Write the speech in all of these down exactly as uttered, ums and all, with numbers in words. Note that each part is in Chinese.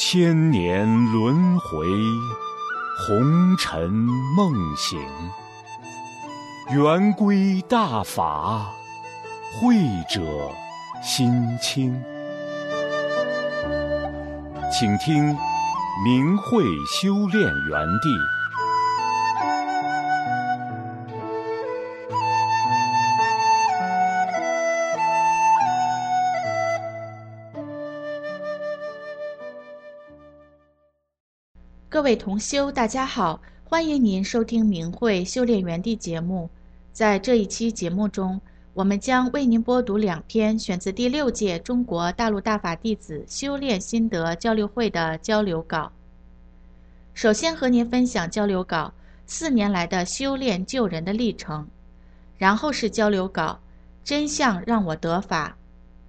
千年轮回，红尘梦醒。圆规大法，慧者心清。请听明慧修炼园地。 各位同修，大家好，欢迎您收听明慧修炼园地节目。在这一期节目中，我们将为您播读两篇选自第六届中国大陆大法弟子修炼心得交流会的交流稿。首先和您分享交流稿四年来的修炼救人的历程，然后是交流稿真相让我得法。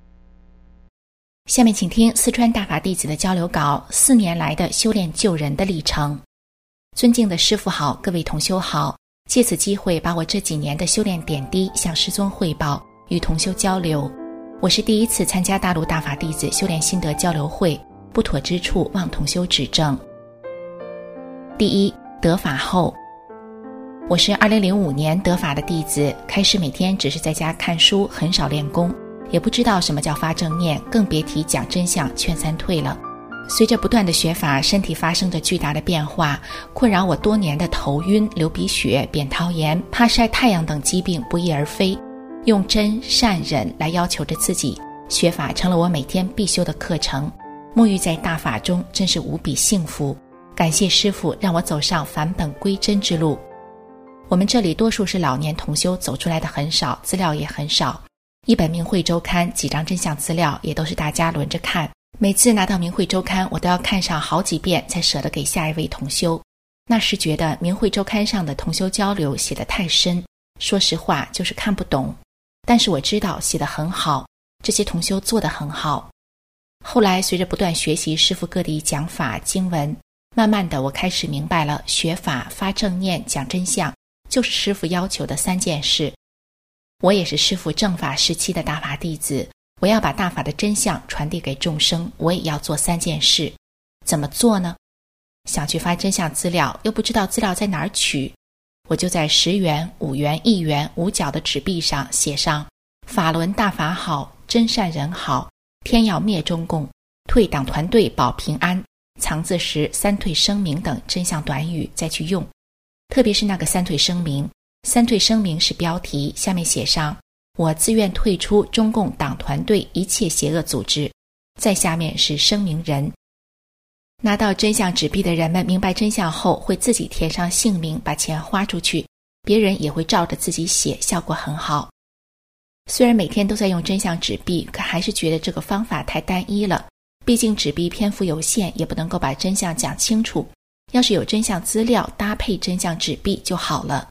下面请听四川大法弟子的交流稿四年来的修炼救人的历程。尊敬的师父好，各位同修好，借此机会把我这几年的修炼点滴向师尊汇报，与同修交流。我是第一次参加大陆大法弟子修炼心得交流会，不妥之处望同修指正。第一，得法后。我是二零零五年得法的弟子，开始每天只是在家看书，很少练功，也不知道什么叫发正念，更别提讲真相劝三退了。随着不断的学法，身体发生着巨大的变化，困扰我多年的头晕、流鼻血、扁桃炎、怕晒太阳等疾病不翼而飞。用真善忍来要求着自己，学法成了我每天必修的课程。沐浴在大法中，真是无比幸福。感谢师父让我走上返本归真之路。我们这里多数是老年同修，走出来的很少，资料也很少。一本明慧周刊，几张真相资料也都是大家轮着看，每次拿到明慧周刊我都要看上好几遍才舍得给下一位同修。那时觉得明慧周刊上的同修交流写得太深，说实话就是看不懂，但是我知道写得很好，这些同修做得很好。后来随着不断学习师父各地讲法经文，慢慢的我开始明白了，学法发正念讲真相就是师父要求的三件事。我也是师父正法时期的大法弟子，我要把大法的真相传递给众生，我也要做三件事。怎么做呢？想去发真相资料，又不知道资料在哪儿取，我就在十元、五元、一元、五角的纸币上写上法轮大法好，真善人好，天要灭中共，退党团队保平安，藏字时三退声明等真相短语再去用。特别是那个三退声明，三退声明是标题，下面写上我自愿退出中共党团队一切邪恶组织，再下面是声明人。拿到真相纸币的人们明白真相后，会自己填上姓名，把钱花出去，别人也会照着自己写，效果很好。虽然每天都在用真相纸币，可还是觉得这个方法太单一了，毕竟纸币篇幅有限，也不能够把真相讲清楚，要是有真相资料搭配真相纸币就好了。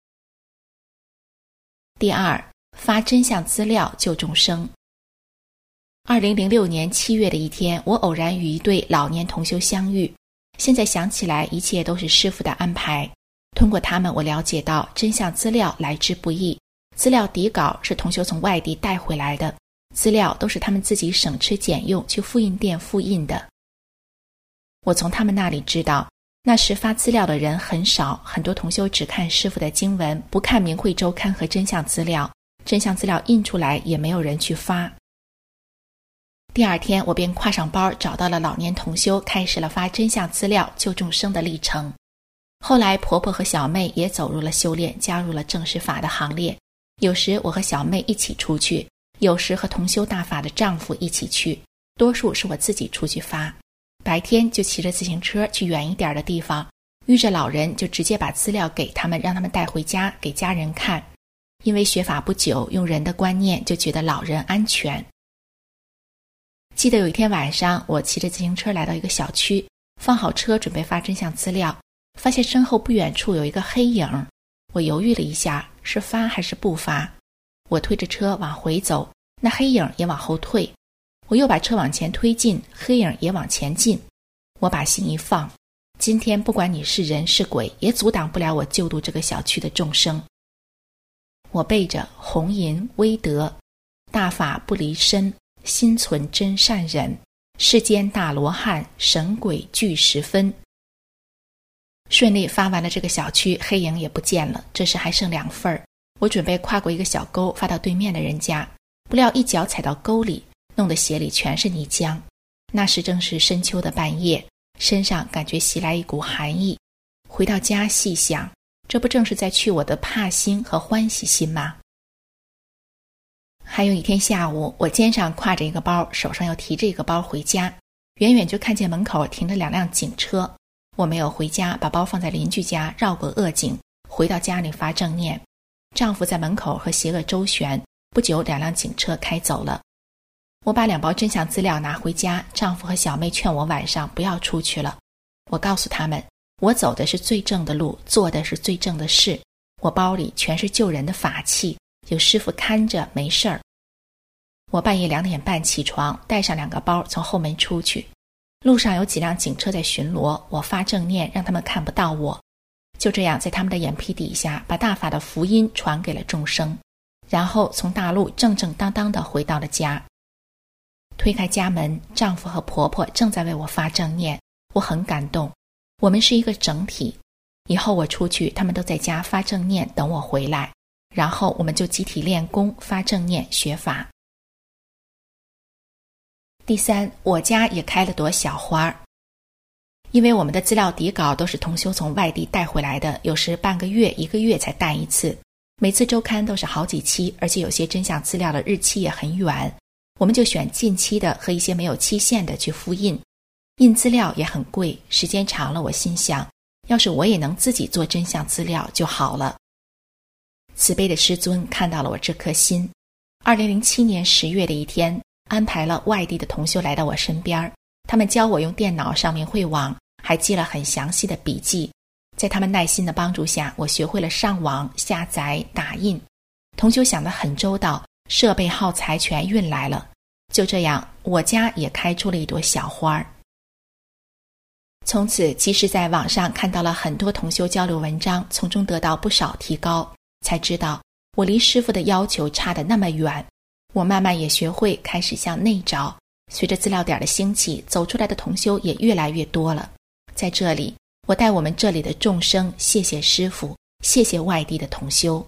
第二，发真相资料救众生。二零零六年七月的一天，我偶然与一对老年同修相遇，现在想起来一切都是师父的安排。通过他们，我了解到真相资料来之不易，资料底稿是同修从外地带回来的，资料都是他们自己省吃俭用去复印店复印的。我从他们那里知道，那时发资料的人很少，很多同修只看师父的经文，不看明慧周刊和真相资料，真相资料印出来也没有人去发。第二天我便挎上包找到了老年同修，开始了发真相资料救众生的历程。后来婆婆和小妹也走入了修炼，加入了正式法的行列。有时我和小妹一起出去，有时和同修大法的丈夫一起去，多数是我自己出去发。白天就骑着自行车去远一点的地方，遇着老人就直接把资料给他们，让他们带回家给家人看。因为学法不久，用人的观念就觉得老人安全。记得有一天晚上，我骑着自行车来到一个小区，放好车准备发真相资料，发现身后不远处有一个黑影。我犹豫了一下，是发还是不发。我推着车往回走，那黑影也往后退。我又把车往前推进，黑影也往前进。我把心一放，今天不管你是人是鬼，也阻挡不了我救度这个小区的众生。我背着红银威德，大法不离身，心存真善忍， 世间大罗汉，神鬼俱十分。顺利发完了这个小区，黑影也不见了，这时还剩两份儿。我准备跨过一个小沟发到对面的人家，不料一脚踩到沟里，弄得鞋里全是泥浆。那时正是深秋的半夜，身上感觉袭来一股寒意。回到家细想，这不正是在去我的怕心和欢喜心吗？还有一天下午，我肩上挎着一个包，手上又提着一个包回家，远远就看见门口停着两辆警车。我没有回家，把包放在邻居家，绕过恶警，回到家里发正念。丈夫在门口和邪恶周旋，不久两辆警车开走了。我把两包真相资料拿回家，丈夫和小妹劝我晚上不要出去了。我告诉他们，我走的是最正的路，做的是最正的事，我包里全是救人的法器，有师傅看着，没事儿。我半夜两点半起床，带上两个包从后门出去。路上有几辆警车在巡逻，我发正念让他们看不到我。就这样在他们的眼皮底下把大法的福音传给了众生，然后从大路正正当当地回到了家。推开家门，丈夫和婆婆正在为我发正念，我很感动。我们是一个整体，以后我出去他们都在家发正念等我回来，然后我们就集体练功发正念学法。第三，我家也开了朵小花。因为我们的资料底稿都是同修从外地带回来的，有时半个月一个月才带一次，每次周刊都是好几期，而且有些真相资料的日期也很远，我们就选近期的和一些没有期限的去复印。印资料也很贵，时间长了我心想，要是我也能自己做真相资料就好了。慈悲的师尊看到了我这颗心。二零零七年十月的一天，安排了外地的同修来到我身边，他们教我用电脑上明慧网，还记了很详细的笔记。在他们耐心的帮助下，我学会了上网、下载、打印。同修想得很周到，设备耗材全运来了。就这样，我家也开出了一朵小花。从此，即使在网上看到了很多同修交流文章，从中得到不少提高，才知道我离师父的要求差得那么远。我慢慢也学会开始向内找，随着资料点的兴起，走出来的同修也越来越多了。在这里，我代我们这里的众生谢谢师父，谢谢外地的同修。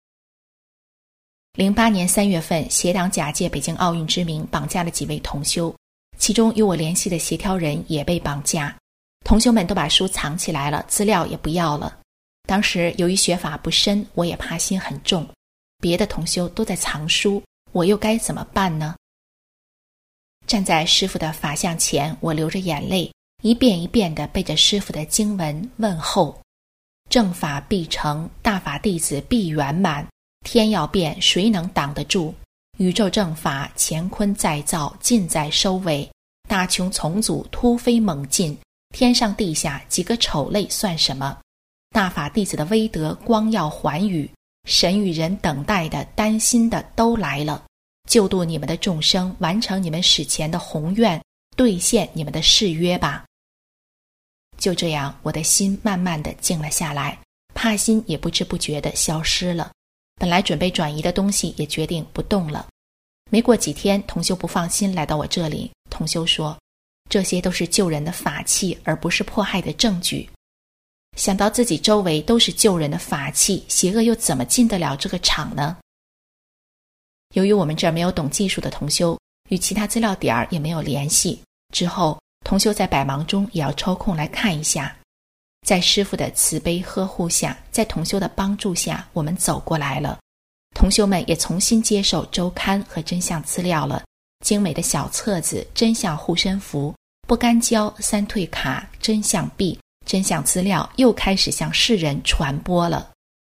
零八年三月份，邪党假借北京奥运之名绑架了几位同修，其中有我联系的协调人也被绑架。同修们都把书藏起来了，资料也不要了。当时由于学法不深，我也怕心很重，别的同修都在藏书，我又该怎么办呢？站在师父的法像前，我流着眼泪，一遍一遍地背着师父的经文问候：正法必成，大法弟子必圆满，天要变，谁能挡得住？宇宙正法乾坤再造，尽在收尾，大穷重组，突飞猛进，天上地下几个丑类算什么？大法弟子的威德光耀寰宇，神与人等待的担心的都来了，救度你们的众生，完成你们史前的宏愿，兑现你们的誓约吧。就这样，我的心慢慢地静了下来，怕心也不知不觉地消失了。本来准备转移的东西也决定不动了。没过几天，同修不放心来到我这里，同修说，这些都是救人的法器，而不是迫害的证据。想到自己周围都是救人的法器，邪恶又怎么进得了这个场呢？由于我们这儿没有懂技术的同修，与其他资料点也没有联系，之后同修在百忙中也要抽空来看一下。在师父的慈悲呵护下，在同修的帮助下，我们走过来了。同修们也重新接受周刊和真相资料了，精美的小册子、真相护身符、不干胶、三退卡、真相币、真相资料又开始向世人传播了。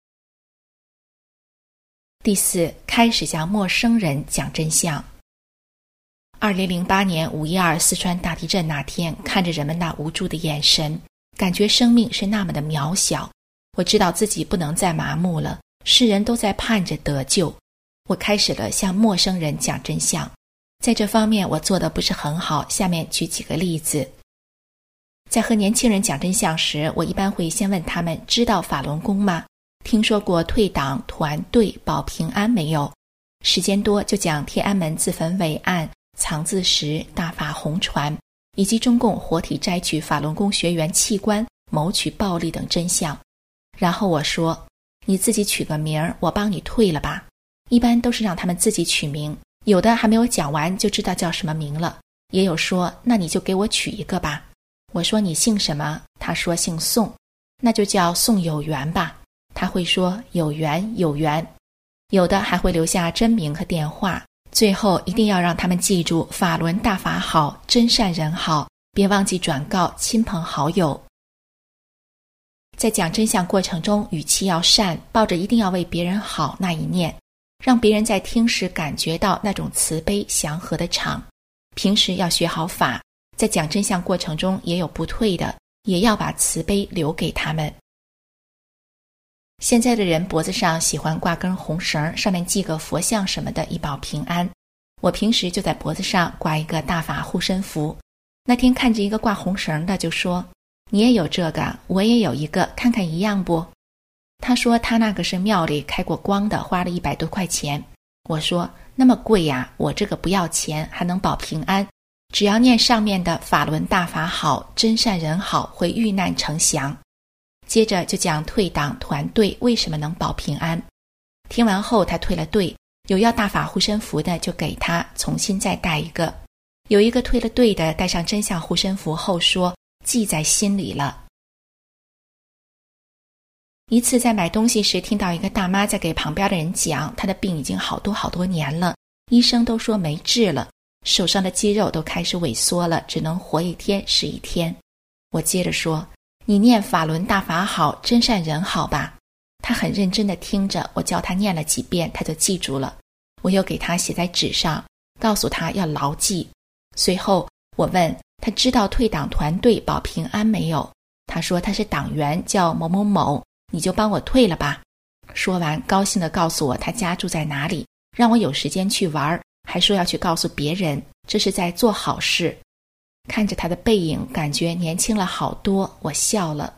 第四，开始向陌生人讲真相。二零零八年五一二四川大地震那天，看着人们那无助的眼神，感觉生命是那么的渺小。我知道自己不能再麻木了，世人都在盼着得救。我开始了向陌生人讲真相。在这方面我做得不是很好，下面举几个例子。在和年轻人讲真相时，我一般会先问他们，知道法轮功吗？听说过退党团队保平安没有？时间多就讲天安门自焚伟案、 藏字石、大法红传，以及中共活体摘取法轮功学员器官、谋取暴利等真相。然后我说，你自己取个名儿，我帮你退了吧。一般都是让他们自己取名，有的还没有讲完就知道叫什么名了，也有说那你就给我取一个吧。我说你姓什么？他说姓宋，那就叫宋有缘吧。他会说有缘有缘，有的还会留下真名和电话，最后一定要让他们记住法轮大法好，真善人好，别忘记转告亲朋好友。在讲真相过程中，语气要善，抱着一定要为别人好那一念，让别人在听时感觉到那种慈悲祥和的场。平时要学好法，在讲真相过程中也有不退的，也要把慈悲留给他们。现在的人脖子上喜欢挂根红绳，上面系个佛像什么的，以保平安。我平时就在脖子上挂一个大法护身符。那天看着一个挂红绳的，就说，你也有这个，我也有一个，看看一样不？他说他那个是庙里开过光的，花了一百多块钱。我说那么贵呀，我这个不要钱，还能保平安，只要念上面的法轮大法好，真善人好，会遇难成祥。接着就讲退党团队为什么能保平安。听完后他退了队，有要大法护身符的就给他重新再带一个。有一个退了队的带上真相护身符后说记在心里了。一次在买东西时，听到一个大妈在给旁边的人讲，她的病已经好多好多年了，医生都说没治了，手上的肌肉都开始萎缩了，只能活一天是一天。我接着说，你念法轮大法好，真善人好吧。他很认真地听着，我教他念了几遍，他就记住了。我又给他写在纸上，告诉他要牢记。随后我问他知道退党团队保平安没有，他说他是党员，叫某某某，你就帮我退了吧。说完高兴地告诉我他家住在哪里，让我有时间去玩，还说要去告诉别人，这是在做好事。看着他的背影，感觉年轻了好多，我笑了。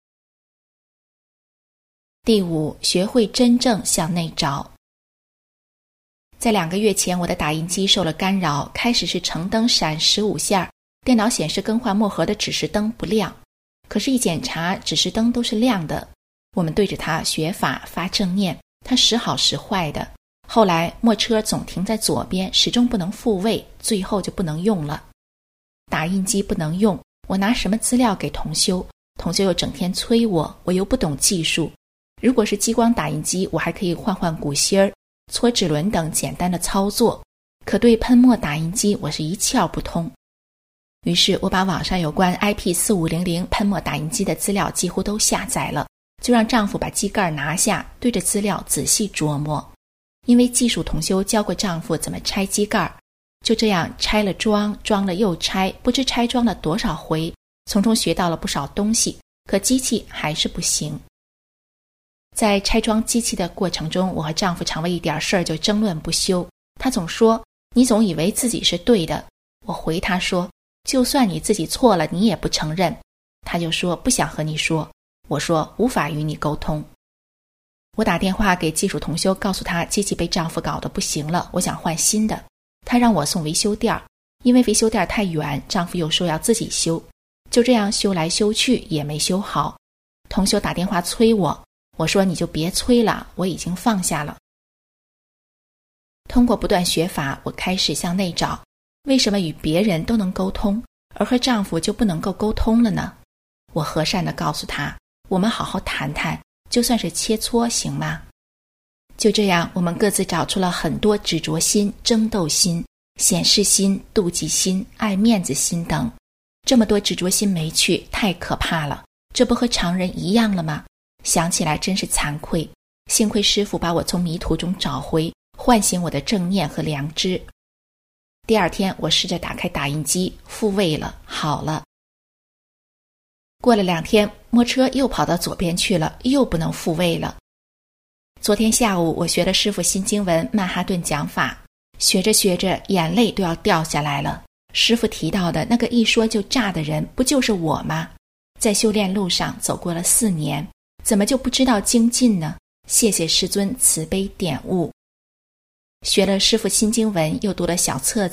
第五，学会真正向内找。在两个月前，我的打印机受了干扰，开始是橙灯闪十五下，电脑显示更换墨盒的指示灯不亮。可是一检查，指示灯都是亮的。我们对着它学法发正念，它时好时坏的。后来墨车总停在左边，始终不能复位，最后就不能用了。打印机不能用，我拿什么资料给同修？同修又整天催我，我又不懂技术。如果是激光打印机，我还可以换换鼓芯儿、搓齿轮等简单的操作，可对喷墨打印机我是一窍不通。于是我把网上有关 I P 四五零零 喷墨打印机的资料几乎都下载了，就让丈夫把机盖拿下，对着资料仔细琢磨。因为技术同修教过丈夫怎么拆机盖，就这样拆了装，装了又拆，不知拆装了多少回，从中学到了不少东西，可机器还是不行。在拆装机器的过程中，我和丈夫常为一点事儿就争论不休。他总说，你总以为自己是对的。我回他说，就算你自己错了，你也不承认。他就说，不想和你说。我说，无法与你沟通。我打电话给技术同修，告诉他机器被丈夫搞得不行了，我想换新的。他让我送维修店，因为维修店太远，丈夫又说要自己修。就这样修来修去也没修好。同修打电话催我，我说你就别催了，我已经放下了。通过不断学法，我开始向内找，为什么与别人都能沟通，而和丈夫就不能够沟通了呢？我和善地告诉他，我们好好谈谈，就算是切磋行吗？就这样，我们各自找出了很多执着心、争斗心、显示心、妒忌心、爱面子心等。这么多执着心没去，太可怕了，这不和常人一样了吗？想起来真是惭愧，幸亏师父把我从迷途中找回，唤醒我的正念和良知。第二天我试着打开打印机，复位了，好了。过了两天，墨车又跑到左边去了，又不能复位了。昨天下午我学了师父新经文曼哈顿讲法，学着学着眼泪都要掉下来了。师父提到的那个一说就炸的人，不就是我吗？在修炼路上走过了四年，怎么就不知道精进呢？谢谢师尊慈悲点悟。学了师父新经文，又读了小册子，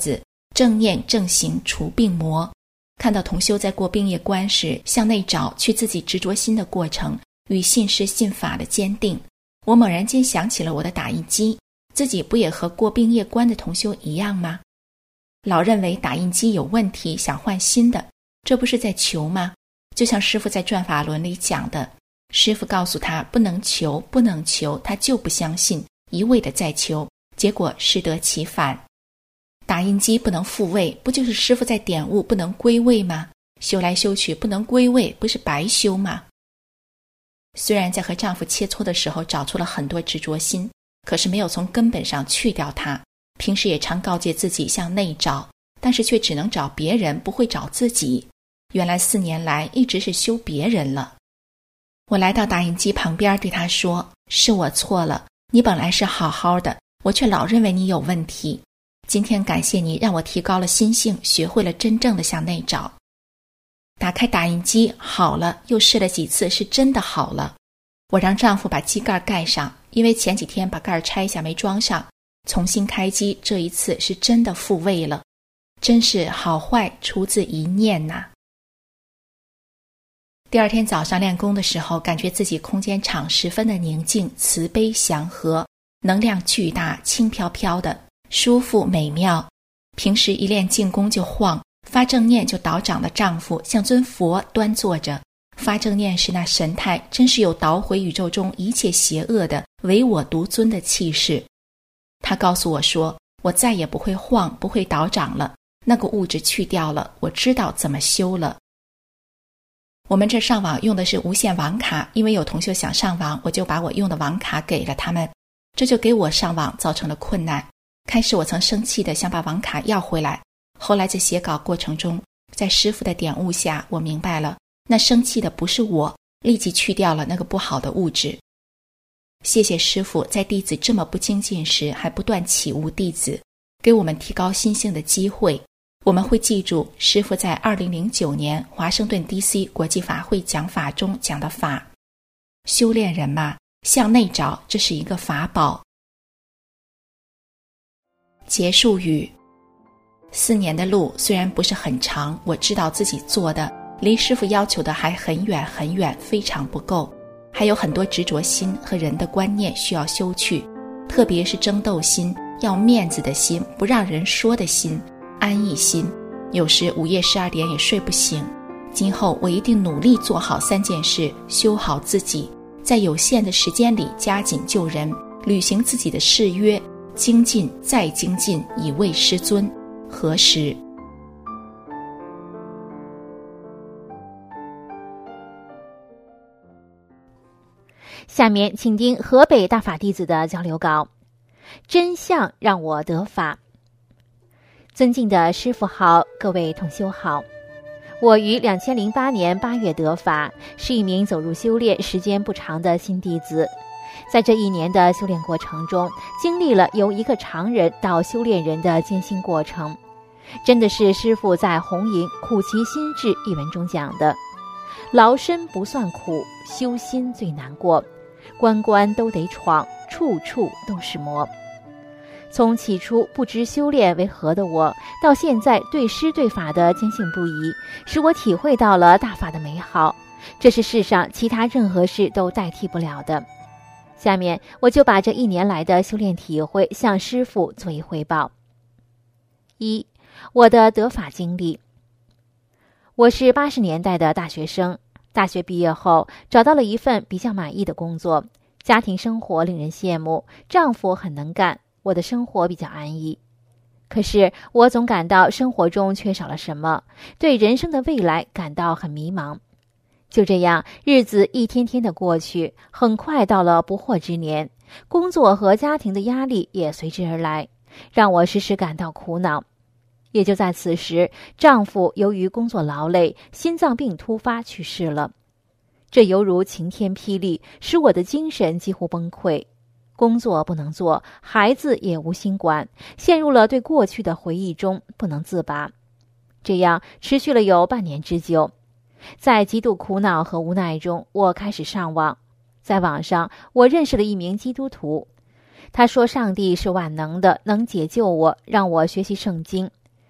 正念正行除病魔。看到同修在过病业关时向内找去自己执着心的过程与信师信法的坚定，我猛然间想起了我的打印机，自己不也和过病业关的同修一样吗？老认为打印机有问题想换新的，这不是在求吗？就像师父在转法轮里讲的，师父告诉他不能求不能求，他就不相信，一味的在求，结果适得其反。打印机不能复位，不就是师父在点悟不能归位吗？修来修去不能归位，不是白修吗？虽然在和丈夫切磋的时候找出了很多执着心，可是没有从根本上去掉它。平时也常告诫自己向内找，但是却只能找别人，不会找自己。原来四年来一直是修别人了。我来到打印机旁边对他说，是我错了，你本来是好好的，我却老认为你有问题。今天感谢你让我提高了心性，学会了真正的向内找。打开打印机好了，又试了几次，是真的好了。我让丈夫把机盖盖上，因为前几天把盖拆下没装上，重新开机，这一次是真的复位了。真是好坏出自一念呐。第二天早上练功的时候，感觉自己空间场十分的宁静、慈悲、祥和，能量巨大，轻飘飘的，舒服美妙。平时一练静功就晃，发正念就倒掌的丈夫像尊佛端坐着，发正念时那神态真是有捣毁宇宙中一切邪恶的唯我独尊的气势。他告诉我说，我再也不会晃，不会倒掌了，那个物质去掉了，我知道怎么修了。我们这上网用的是无线网卡，因为有同学想上网，我就把我用的网卡给了他们，这就给我上网造成了困难。开始我曾生气的想把网卡要回来，后来在写稿过程中，在师父的点悟下，我明白了，那生气的不是我，立即去掉了那个不好的物质。谢谢师父在弟子这么不精进时还不断启悟弟子，给我们提高心性的机会。我们会记住师父在二零零九年华盛顿 D C 国际法会讲法中讲的法。修炼人嘛，向内找，这是一个法宝。结束语：四年的路虽然不是很长，我知道自己做的离师父要求的还很远很远，非常不够，还有很多执着心和人的观念需要修去，特别是争斗心、要面子的心、不让人说的心、安逸心，有时午夜十二点也睡不醒。今后我一定努力做好三件事，修好自己，在有限的时间里加紧救人，履行自己的誓约，精进再精进，以为师尊。何时？ 下面请听河北大法弟子的交流稿。真相让我得法。尊敬的师父好，各位同修好。我于两千零八年八月得法，是一名走入修炼时间不长的新弟子。在这一年的修炼过程中，经历了由一个常人到修炼人的艰辛过程。真的是师父在《红营苦其心志》一文中讲的，劳身不算苦，修心最难过，关关都得闯，处处都是磨。从起初不知修炼为何的我，到现在对师对法的坚信不疑，使我体会到了大法的美好，这是世上其他任何事都代替不了的。下面我就把这一年来的修炼体会向师父做一汇报。一，我的得法经历。我是八十年代的大学生，大学毕业后找到了一份比较满意的工作，家庭生活令人羡慕，丈夫很能干，我的生活比较安逸。可是我总感到生活中缺少了什么，对人生的未来感到很迷茫。就这样，日子一天天的过去，很快到了不惑之年，工作和家庭的压力也随之而来，让我时时感到苦恼。也就在此时，丈夫由于工作劳累，心脏病突发去世了。这犹如晴天霹雳，使我的精神几乎崩溃。工作不能做，孩子也无心管，陷入了对过去的回忆中不能自拔。这样持续了有半年之久。在极度苦恼和无奈中，我开始上网。在网上，我认识了一名基督徒，他说上帝是万能的，能解救我，让我学习圣经。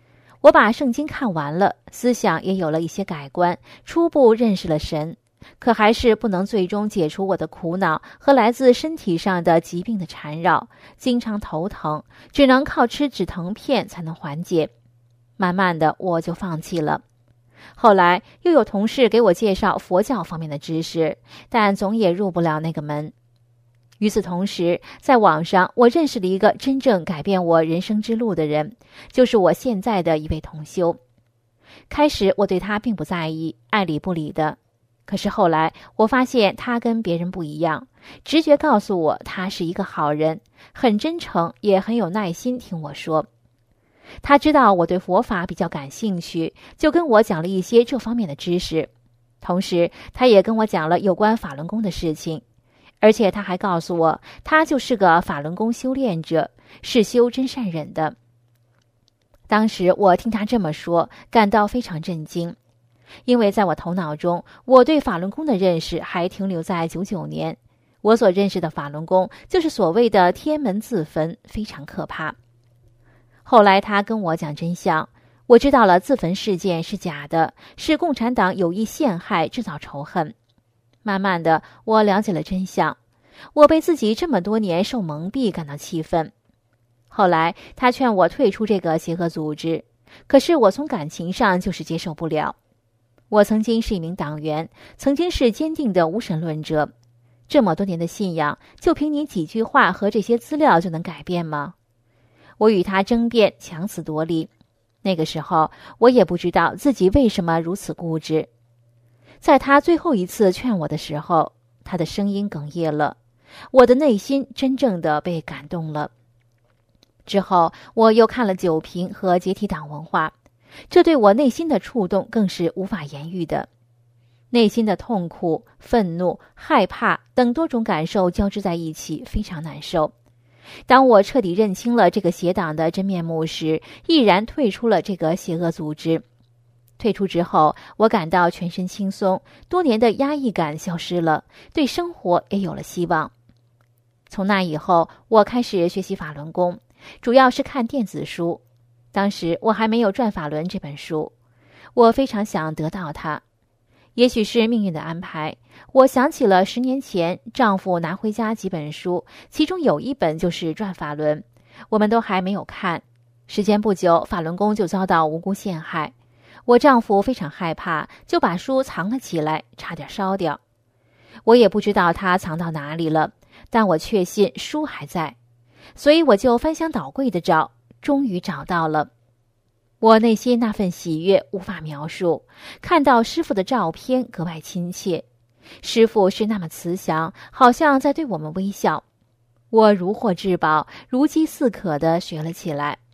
我把圣经看完了，思想也有了一些改观，初步认识了神，可还是不能最终解除我的苦恼和来自身体上的疾病的缠绕，经常头疼，只能靠吃止疼片才能缓解。慢慢的我就放弃了。后来又有同事给我介绍佛教方面的知识，但总也入不了那个门。与此同时，在网上我认识了一个真正改变我人生之路的人，就是我现在的一位同修。开始我对他并不在意，爱理不理的。可是后来我发现他跟别人不一样，直觉告诉我他是一个好人，很真诚，也很有耐心听我说。他知道我对佛法比较感兴趣，就跟我讲了一些这方面的知识。同时他也跟我讲了有关法轮功的事情，而且他还告诉我他就是个法轮功修炼者，是修真善忍的。当时我听他这么说，感到非常震惊，因为在我头脑中，我对法轮功的认识还停留在九九年，我所认识的法轮功就是所谓的天门自焚，非常可怕。后来他跟我讲真相，我知道了自焚事件是假的，是共产党有意陷害，制造仇恨。慢慢的，我了解了真相，我被自己这么多年受蒙蔽感到气愤。后来他劝我退出这个邪恶组织，可是我从感情上就是接受不了。我曾经是一名党员，曾经是坚定的无神论者，这么多年的信仰，就凭你几句话和这些资料就能改变吗？我与他争辩，强词夺理。那个时候我也不知道自己为什么如此固执。在他最后一次劝我的时候，他的声音哽咽了，我的内心真正的被感动了。之后我又看了九评和解体党文化，这对我内心的触动更是无法言喻的。内心的痛苦、愤怒、害怕等多种感受交织在一起，非常难受。当我彻底认清了这个邪党的真面目时，毅然退出了这个邪恶组织。退出之后，我感到全身轻松，多年的压抑感消失了，对生活也有了希望。从那以后，我开始学习法轮功，主要是看电子书。当时我还没有《转法轮》这本书，我非常想得到它。也许是命运的安排，我想起了十年前丈夫拿回家几本书，其中有一本就是《转法轮》，我们都还没有看。时间不久，法轮功就遭到无辜陷害，我丈夫非常害怕，就把书藏了起来，差点烧掉。我也不知道他藏到哪里了，但我确信书还在，所以我就翻箱倒柜的找，终于找到了。我内心那份喜悦无法描述，看到师父的照片格外亲切，师父是那么慈祥，好像在对我们微笑。我如获至宝，如饥似渴地学了起来。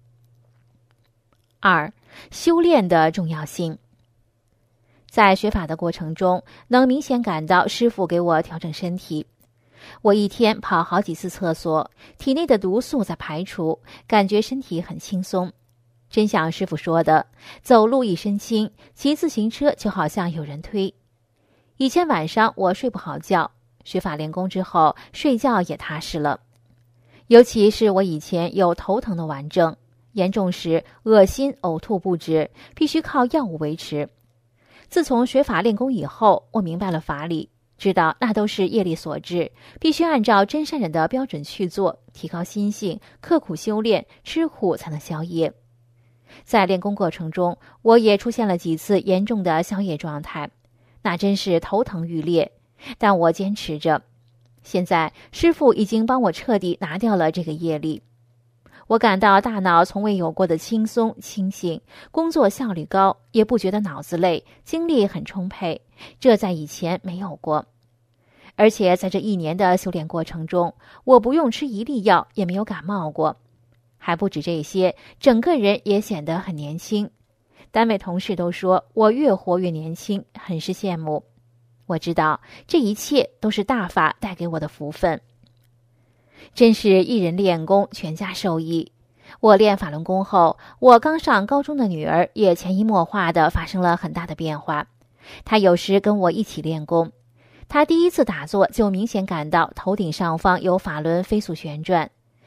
二、修炼的重要性。在学法的过程中，能明显感到师父给我调整身体。我一天跑好几次厕所，体内的毒素在排除，感觉身体很轻松。真像师父说的，走路一身轻，骑自行车就好像有人推。以前晚上我睡不好觉，学法练功之后，睡觉也踏实了。尤其是我以前有头疼的顽症，严重时恶心呕吐不止，必须靠药物维持。自从学法练功以后，我明白了法理，知道那都是业力所致，必须按照真善忍的标准去做，提高心性，刻苦修炼，吃苦才能消业。在练功过程中，我也出现了几次严重的消业状态，那真是头疼欲裂，但我坚持着。现在师父已经帮我彻底拿掉了这个业力，我感到大脑从未有过的轻松清醒，工作效率高，也不觉得脑子累，精力很充沛，这在以前没有过。而且在这一年的修炼过程中，我不用吃一粒药，也没有感冒过。还不止这些，整个人也显得很年轻。单位同事都说我越活越年轻，很是羡慕。我知道这一切都是大法带给我的福分。真是一人练功，全家受益。我练法轮功后，我刚上高中的女儿也潜移默化地发生了很大的变化。她有时跟我一起练功，她第一次打坐就明显感到头顶上方有法轮飞速旋转。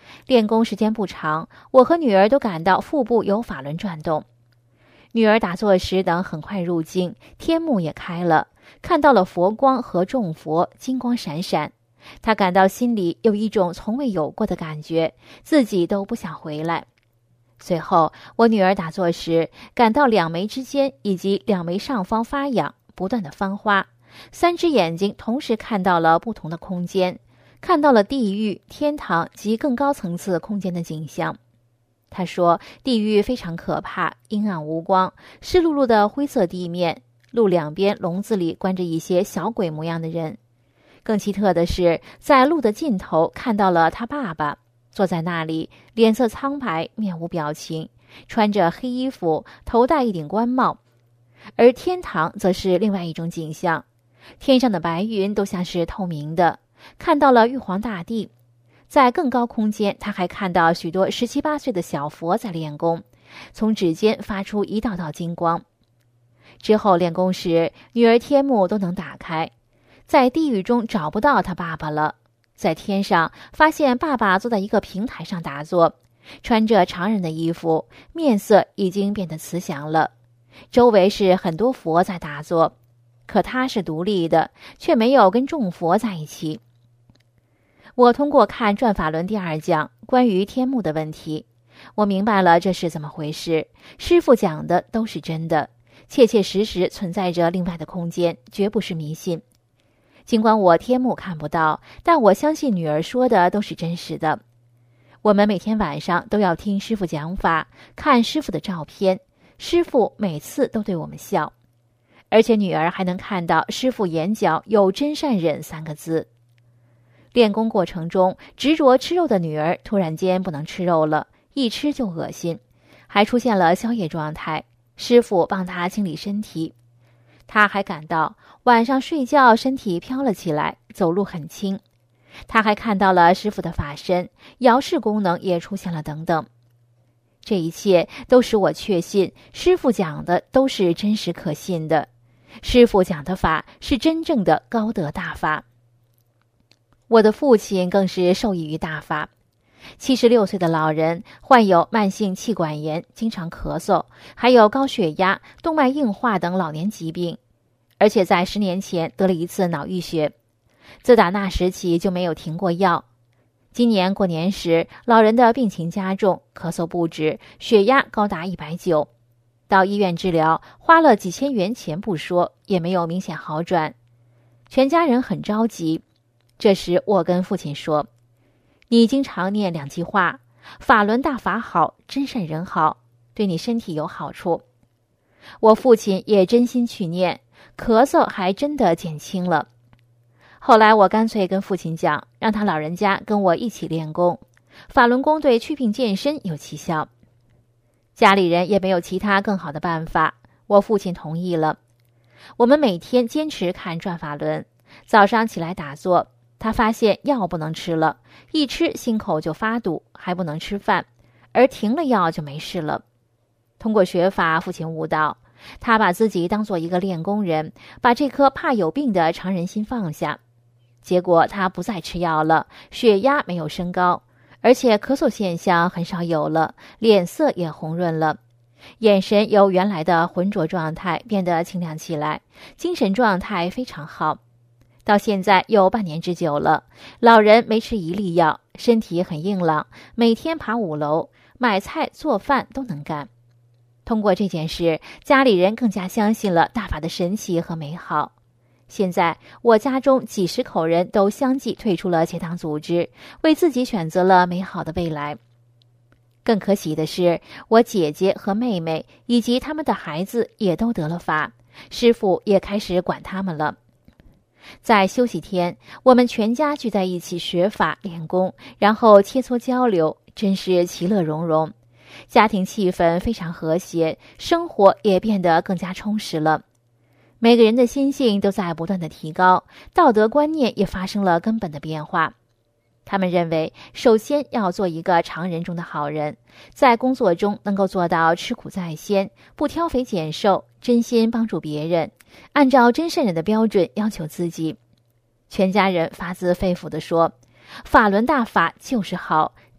练功时间不长，我和女儿都感到腹部有法轮转动。女儿打坐时等很快入静，天目也开了，看到了佛光和众佛，金光闪闪。她感到心里有一种从未有过的感觉，自己都不想回来。随后，我女儿打坐时，感到两眉之间以及两眉上方发痒，不断的翻花。三只眼睛同时看到了不同的空间，看到了地狱、天堂及更高层次空间的景象。他说，地狱非常可怕，阴暗无光，湿漉漉的灰色地面，路两边笼子里关着一些小鬼模样的人。更奇特的是，在路的尽头看到了他爸爸，坐在那里，脸色苍白，面无表情，穿着黑衣服，头戴一顶官帽。而天堂则是另外一种景象，天上的白云都像是透明的，看到了玉皇大帝。在更高空间，他还看到许多十七八岁的小佛在练功，从指尖发出一道道金光。之后练功时，女儿天目都能打开，在地狱中找不到他爸爸了，在天上发现爸爸坐在一个平台上打坐，穿着常人的衣服，面色已经变得慈祥了。周围是很多佛在打坐，可他是独立的，却没有跟众佛在一起。我通过看《转法轮》第二讲关于天目的问题，我明白了这是怎么回事。师父讲的都是真的，切切实实存在着另外的空间，绝不是迷信。尽管我天目看不到，但我相信女儿说的都是真实的。我们每天晚上都要听师父讲法，看师父的照片，师父每次都对我们笑，而且女儿还能看到师父眼角有真善忍三个字。练功过程中，执着吃肉的女儿突然间不能吃肉了，一吃就恶心，还出现了宵夜状态。师父帮她清理身体，她还感到晚上睡觉身体飘了起来，走路很轻。她还看到了师父的法身，摇视功能也出现了等等。这一切都使我确信师父讲的都是真实可信的，师父讲的法是真正的高德大法。我的父亲更是受益于大法。七十六岁的老人患有慢性气管炎，经常咳嗽，还有高血压、动脉硬化等老年疾病，而且在十年前得了一次脑溢血，自打那时起就没有停过药。今年过年时，老人的病情加重，咳嗽不止，血压高达一百九，到医院治疗，花了几千元钱不说，也没有明显好转，全家人很着急。这时我跟父亲说，你经常念两句话，法轮大法好，真善人好，对你身体有好处。我父亲也真心去念，咳嗽还真的减轻了。后来我干脆跟父亲讲，让他老人家跟我一起练功，法轮功对祛病健身有奇效。家里人也没有其他更好的办法，我父亲同意了。我们每天坚持看转法轮，早上起来打坐，他发现药不能吃了，一吃心口就发堵，还不能吃饭，而停了药就没事了。通过学法，父亲悟道，他把自己当做一个练功人，把这颗怕有病的常人心放下。结果他不再吃药了，血压没有升高，而且咳嗽现象很少有了，脸色也红润了，眼神由原来的浑浊状态变得清亮起来，精神状态非常好。到现在有半年之久了，老人没吃一粒药，身体很硬朗，每天爬五楼，买菜做饭都能干。通过这件事，家里人更加相信了大法的神奇和美好。现在我家中几十口人都相继退出了邪党组织，为自己选择了美好的未来。更可喜的是，我姐姐和妹妹以及他们的孩子也都得了法，师父也开始管他们了。在休息天，我们全家聚在一起学法练功，然后切磋交流，真是其乐融融。家庭气氛非常和谐，生活也变得更加充实了。每个人的心性都在不断的提高，道德观念也发生了根本的变化。他们认为，首先要做一个常人中的好人，在工作中能够做到吃苦在先，不挑肥拣瘦，真心帮助别人，按照真善人的标准要求自己。全家人发自肺腑地说，法轮大法就是好，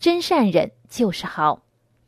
真善忍就是好。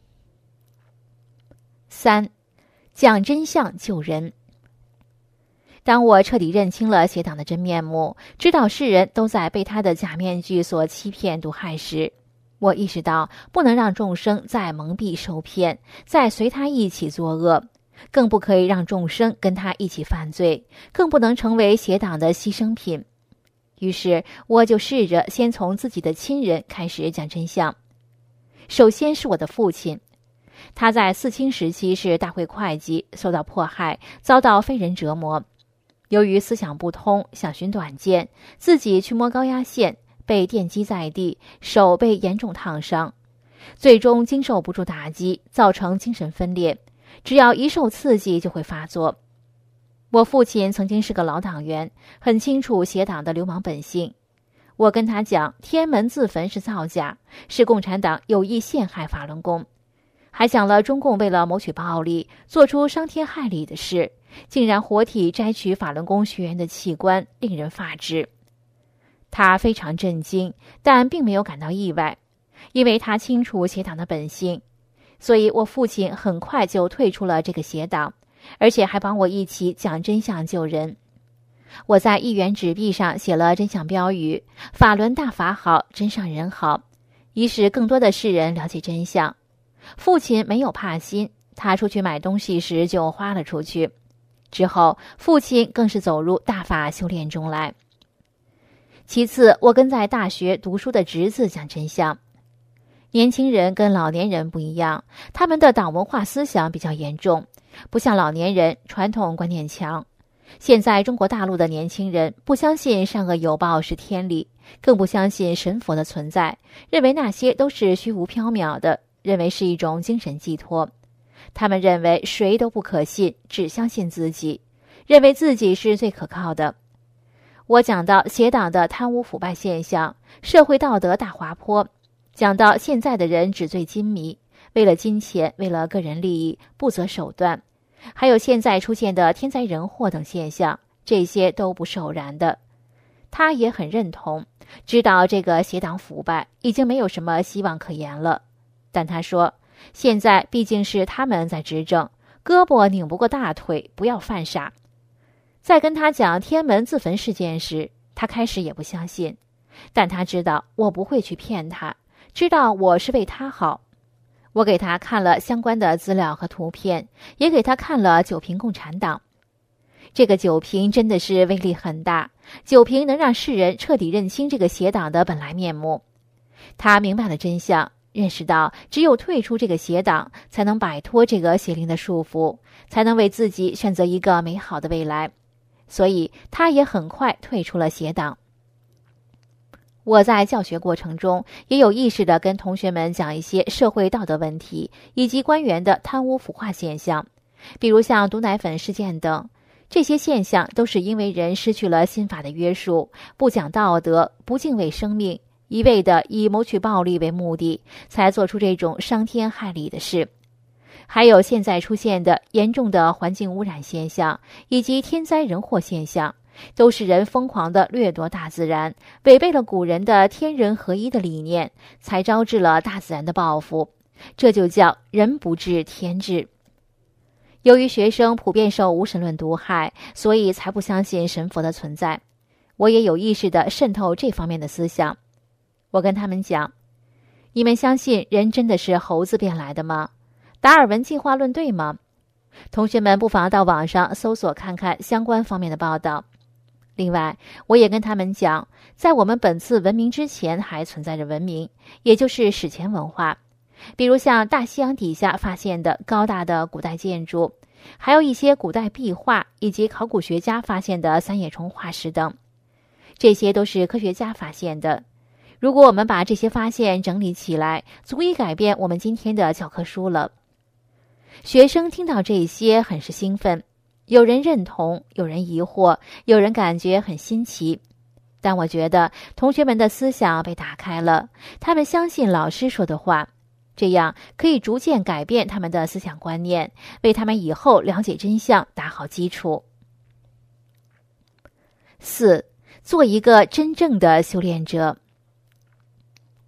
三，讲真相救人。当我彻底认清了邪党的真面目，知道世人都在被他的假面具所欺骗毒害时，我意识到不能让众生再蒙蔽受骗，再随他一起作恶，更不可以让众生跟他一起犯罪，更不能成为邪党的牺牲品。于是我就试着先从自己的亲人开始讲真相。首先是我的父亲，他在四清时期是大会会计，受到迫害，遭到非人折磨。由于思想不通，想寻短见，自己去摸高压线，被电击在地，手被严重烫伤，最终经受不住打击，造成精神分裂，只要一受刺激就会发作。我父亲曾经是个老党员，很清楚邪党的流氓本性。我跟他讲，天安门自焚是造假，是共产党有意陷害法轮功，还讲了中共为了谋取暴利，做出伤天害理的事，竟然活体摘取法轮功学员的器官，令人发指。他非常震惊，但并没有感到意外，因为他清楚邪党的本性，所以我父亲很快就退出了这个邪党，而且还帮我一起讲真相救人。我在一元纸币上写了真相标语：法轮大法好，真上人好，以使更多的世人了解真相。父亲没有怕心，他出去买东西时就花了出去。之后父亲更是走入大法修炼中来。其次，我跟在大学读书的侄子讲真相。年轻人跟老年人不一样，他们的党文化思想比较严重，不像老年人传统观念强。现在中国大陆的年轻人不相信善恶有报是天理，更不相信神佛的存在，认为那些都是虚无缥缈的，认为是一种精神寄托。他们认为谁都不可信，只相信自己，认为自己是最可靠的。我讲到邪党的贪污腐败现象，社会道德大滑坡，讲到现在的人纸醉金迷，为了金钱，为了个人利益，不择手段，还有现在出现的天灾人祸等现象，这些都不是偶然的。他也很认同，知道这个邪党腐败已经没有什么希望可言了，但他说现在毕竟是他们在执政，胳膊拧不过大腿，不要犯傻。在跟他讲天安门自焚事件时，他开始也不相信，但他知道我不会去骗他，知道我是为他好。我给他看了相关的资料和图片，也给他看了九瓶共产党。这个九瓶真的是威力很大，九瓶能让世人彻底认清这个邪党的本来面目。他明白了真相，认识到只有退出这个邪党，才能摆脱这个邪灵的束缚，才能为自己选择一个美好的未来。所以他也很快退出了邪党。我在教学过程中也有意识地跟同学们讲一些社会道德问题，以及官员的贪污腐化现象，比如像毒奶粉事件等。这些现象都是因为人失去了心法的约束，不讲道德，不敬畏生命，一味地以谋取暴利为目的，才做出这种伤天害理的事。还有现在出现的严重的环境污染现象，以及天灾人祸现象，都是人疯狂地掠夺大自然，违背了古人的天人合一的理念，才招致了大自然的报复。这就叫人不治天治。由于学生普遍受无神论毒害，所以才不相信神佛的存在。我也有意识地渗透这方面的思想。我跟他们讲，你们相信人真的是猴子变来的吗？达尔文进化论对吗？同学们不妨到网上搜索看看相关方面的报道。另外，我也跟他们讲，在我们本次文明之前还存在着文明，也就是史前文化，比如像大西洋底下发现的高大的古代建筑，还有一些古代壁画，以及考古学家发现的三叶虫化石等。这些都是科学家发现的。如果我们把这些发现整理起来，足以改变我们今天的教科书了。学生听到这些很是兴奋，有人认同，有人疑惑，有人感觉很新奇。但我觉得同学们的思想被打开了，他们相信老师说的话，这样可以逐渐改变他们的思想观念，为他们以后了解真相打好基础。四，做一个真正的修炼者。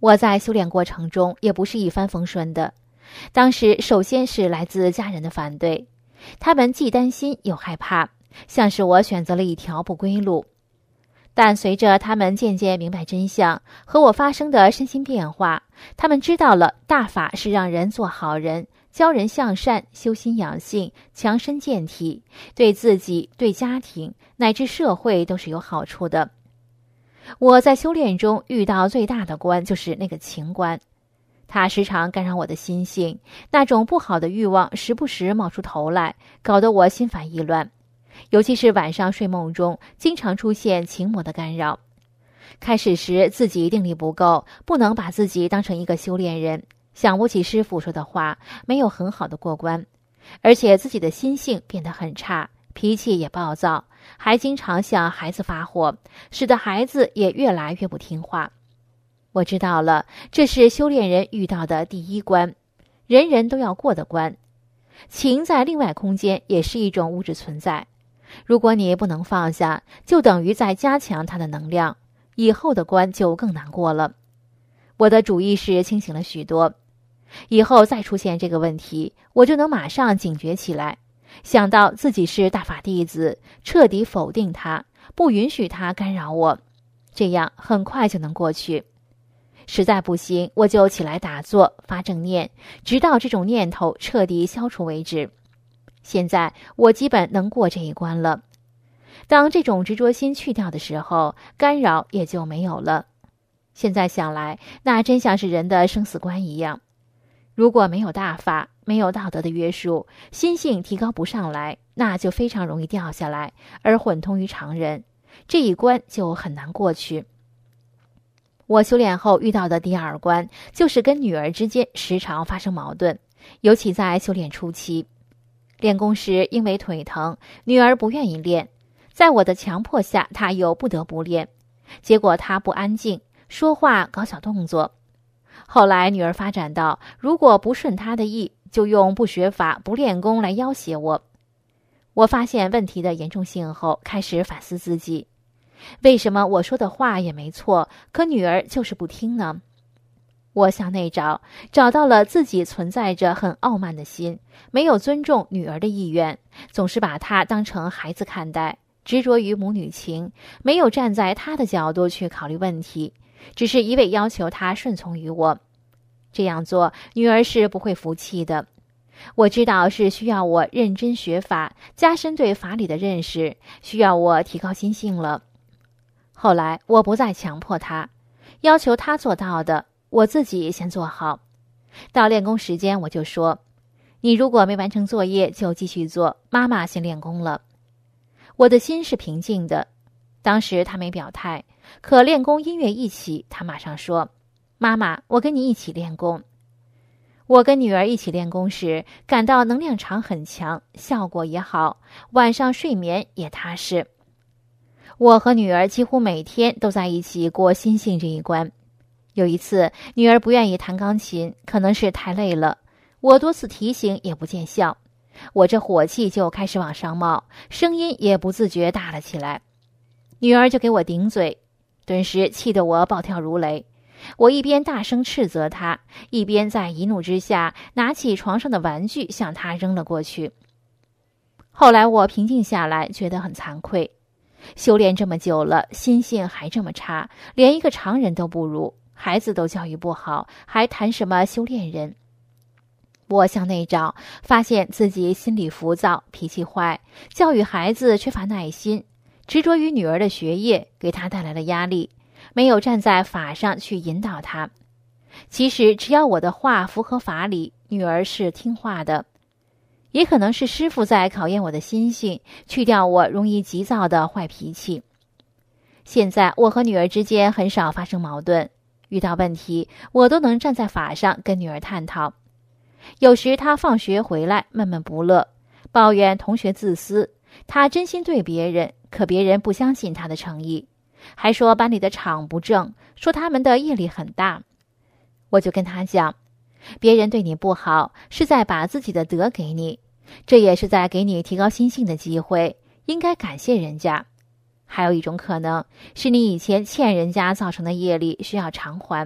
我在修炼过程中也不是一帆风顺的，当时首先是来自家人的反对，他们既担心又害怕，像是我选择了一条不归路。但随着他们渐渐明白真相和我发生的身心变化，他们知道了大法是让人做好人，教人向善，修心养性，强身健体，对自己、对家庭乃至社会都是有好处的。我在修炼中遇到最大的关就是那个情关，它时常干扰我的心性，那种不好的欲望时不时冒出头来，搞得我心烦意乱。尤其是晚上睡梦中，经常出现情魔的干扰。开始时自己定力不够，不能把自己当成一个修炼人，想不起师父说的话，没有很好的过关，而且自己的心性变得很差，脾气也暴躁，还经常向孩子发火，使得孩子也越来越不听话。我知道了，这是修炼人遇到的第一关，人人都要过的关。情在另外空间也是一种物质存在，如果你不能放下，就等于在加强它的能量，以后的关就更难过了。我的主意识清醒了许多，以后再出现这个问题，我就能马上警觉起来，想到自己是大法弟子，彻底否定它，不允许它干扰我，这样很快就能过去。实在不行，我就起来打坐发正念，直到这种念头彻底消除为止。现在我基本能过这一关了。当这种执着心去掉的时候，干扰也就没有了。现在想来，那真像是人的生死关一样。如果没有大法，没有道德的约束，心性提高不上来，那就非常容易掉下来，而混同于常人，这一关就很难过去。我修炼后遇到的第二关，就是跟女儿之间时常发生矛盾，尤其在修炼初期。练功时因为腿疼，女儿不愿意练，在我的强迫下，她又不得不练，结果她不安静，说话搞小动作。后来女儿发展到，如果不顺她的意，就用不学法、不练功来要挟我。我发现问题的严重性后，开始反思自己，为什么我说的话也没错，可女儿就是不听呢？我向内找，找到了自己存在着很傲慢的心，没有尊重女儿的意愿，总是把她当成孩子看待，执着于母女情，没有站在她的角度去考虑问题，只是一味要求她顺从于我。这样做，女儿是不会服气的。我知道是需要我认真学法，加深对法理的认识，需要我提高心性了。后来我不再强迫她，要求她做到的，我自己先做好。到练功时间，我就说，你如果没完成作业就继续做，妈妈先练功了。我的心是平静的。当时她没表态，可练功音乐一起，她马上说，妈妈，我跟你一起练功。我跟女儿一起练功时，感到能量场很强，效果也好，晚上睡眠也踏实。我和女儿几乎每天都在一起过心性这一关。有一次，女儿不愿意弹钢琴，可能是太累了，我多次提醒也不见效，我这火气就开始往上冒，声音也不自觉大了起来。女儿就给我顶嘴，顿时气得我暴跳如雷。我一边大声斥责她，一边在一怒之下拿起床上的玩具向她扔了过去。后来我平静下来，觉得很惭愧，修炼这么久了，心性还这么差，连一个常人都不如，孩子都教育不好，还谈什么修炼人？我向内找，发现自己心里浮躁，脾气坏，教育孩子缺乏耐心，执着于女儿的学业，给她带来了压力，没有站在法上去引导她。其实只要我的话符合法理，女儿是听话的。也可能是师父在考验我的心性，去掉我容易急躁的坏脾气。现在我和女儿之间很少发生矛盾，遇到问题我都能站在法上跟女儿探讨。有时她放学回来闷闷不乐，抱怨同学自私，她真心对别人，可别人不相信她的诚意，还说班里的场不正，说他们的业力很大。我就跟她讲，别人对你不好，是在把自己的德给你，这也是在给你提高心性的机会，应该感谢人家。还有一种可能，是你以前欠人家造成的业力需要偿还。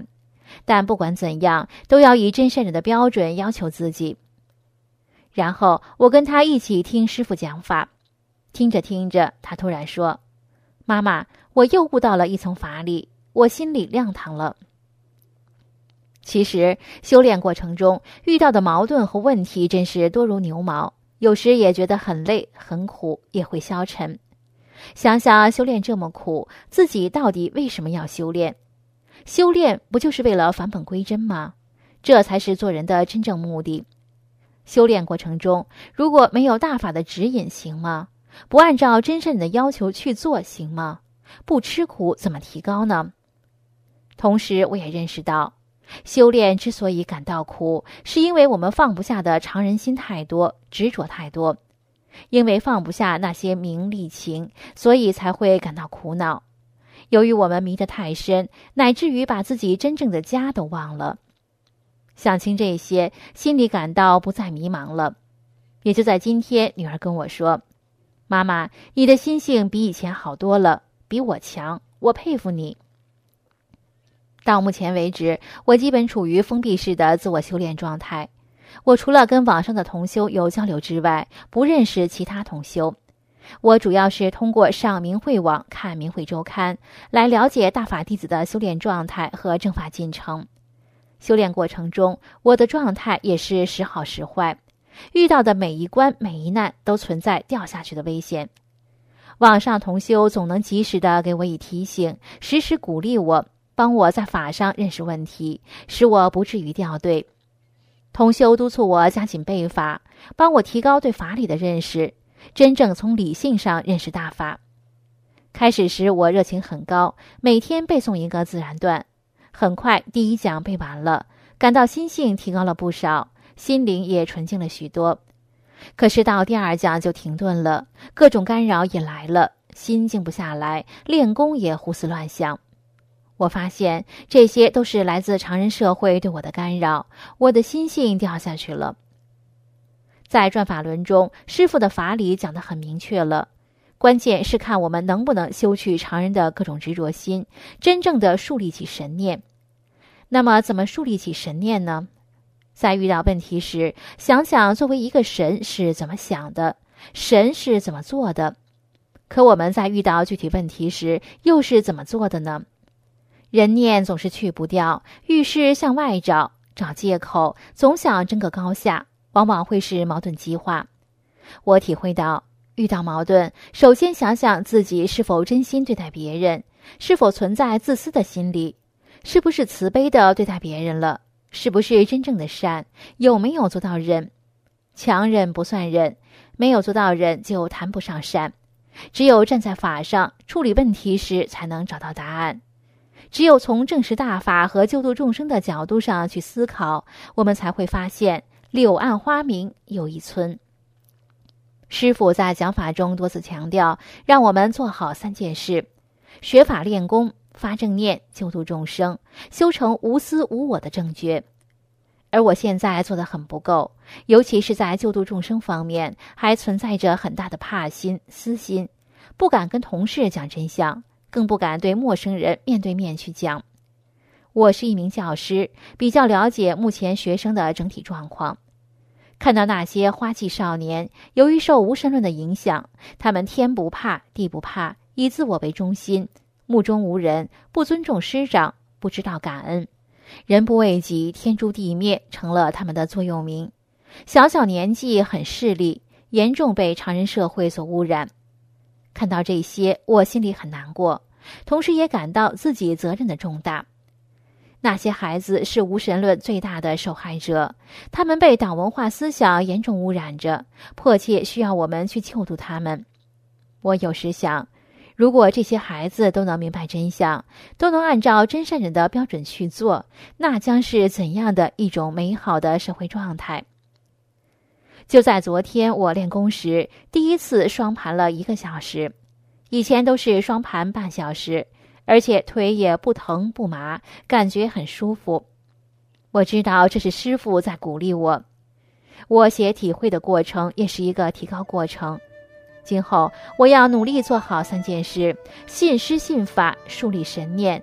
但不管怎样，都要以真善人的标准要求自己。然后我跟他一起听师父讲法，听着听着，他突然说：“妈妈，我又悟到了一层法理，我心里亮堂了。”其实修炼过程中遇到的矛盾和问题真是多如牛毛，有时也觉得很累很苦，也会消沉。想想修炼这么苦，自己到底为什么要修炼？修炼不就是为了返本归真吗？这才是做人的真正目的。修炼过程中如果没有大法的指引行吗？不按照真善人的要求去做行吗？不吃苦怎么提高呢？同时我也认识到，修炼之所以感到苦，是因为我们放不下的常人心太多，执着太多。因为放不下那些名利情，所以才会感到苦恼。由于我们迷得太深，乃至于把自己真正的家都忘了。想清这些，心里感到不再迷茫了。也就在今天，女儿跟我说：“妈妈，你的心性比以前好多了，比我强，我佩服你。”到目前为止，我基本处于封闭式的自我修炼状态。我除了跟网上的同修有交流之外，不认识其他同修。我主要是通过上明慧网看明慧周刊，来了解大法弟子的修炼状态和正法进程。修炼过程中，我的状态也是时好时坏，遇到的每一关每一难都存在掉下去的危险。网上同修总能及时的给我以提醒，时时鼓励我，帮我在法上认识问题，使我不至于掉队。同修督促我加紧背法，帮我提高对法理的认识，真正从理性上认识大法。开始时我热情很高，每天背诵一个自然段，很快第一讲背完了，感到心性提高了不少，心灵也纯净了许多。可是到第二讲就停顿了，各种干扰也来了，心静不下来，练功也胡思乱想。我发现这些都是来自常人社会对我的干扰，我的心性掉下去了。在转法轮中，师父的法理讲得很明确了，关键是看我们能不能修去常人的各种执着心，真正的树立起神念。那么怎么树立起神念呢？在遇到问题时，想想作为一个神是怎么想的，神是怎么做的。可我们在遇到具体问题时，又是怎么做的呢？人念总是去不掉，遇事向外找，找借口，总想争个高下，往往会使矛盾激化。我体会到，遇到矛盾，首先想想自己是否真心对待别人，是否存在自私的心理，是不是慈悲的对待别人了，是不是真正的善，有没有做到忍。强忍不算忍，没有做到忍就谈不上善。只有站在法上处理问题时，才能找到答案。只有从正视大法和救度众生的角度上去思考，我们才会发现柳暗花明又一村。师父在讲法中多次强调，让我们做好三件事：学法练功，发正念，救度众生，修成无私无我的正觉。而我现在做得很不够，尤其是在救度众生方面，还存在着很大的怕心、私心，不敢跟同事讲真相，更不敢对陌生人面对面去讲。我是一名教师，比较了解目前学生的整体状况。看到那些花季少年，由于受无神论的影响，他们天不怕地不怕，以自我为中心，目中无人，不尊重师长，不知道感恩，人不为己，天诛地灭成了他们的座右铭。小小年纪很势利，严重被常人社会所污染。看到这些，我心里很难过，同时也感到自己责任的重大。那些孩子是无神论最大的受害者，他们被党文化思想严重污染着，迫切需要我们去救度他们。我有时想，如果这些孩子都能明白真相，都能按照真善人的标准去做，那将是怎样的一种美好的社会状态。就在昨天我练功时，第一次双盘了一个小时，以前都是双盘半小时，而且腿也不疼不麻，感觉很舒服。我知道这是师父在鼓励我。我写体会的过程也是一个提高过程。今后我要努力做好三件事：信师信法，树立神念，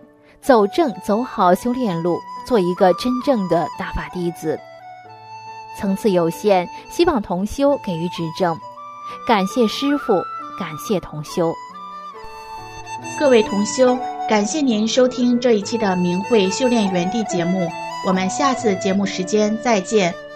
走正走好修炼路，做一个真正的大法弟子。层次有限，希望同修给予指正。感谢师父，感谢同修。 各位同修，感谢您收听这一期的明慧修炼园地节目，我们下次节目时间再见。